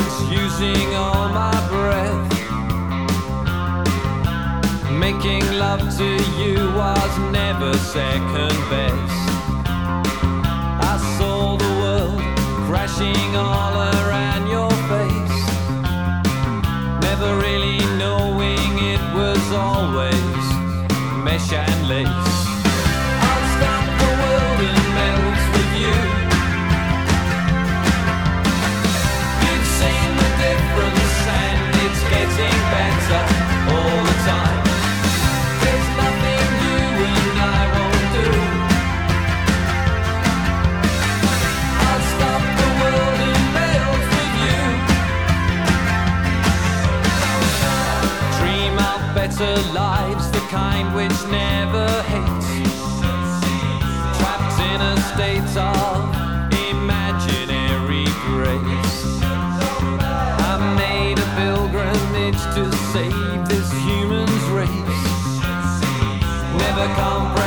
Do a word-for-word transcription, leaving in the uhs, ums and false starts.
using all my breath. Making love to you was never second best. I saw the world crashing all around your face, never really knowing it was always mesh and lace. I'll stop the world and melt with you. You've seen the difference and it's getting better all the time. There's nothing you and I won't do. I'll stop the world and melt with you. Dream of better lives, the kind which never hates, trapped in a state of imaginary grace. I made a pilgrimage to save this human's race, never compromise.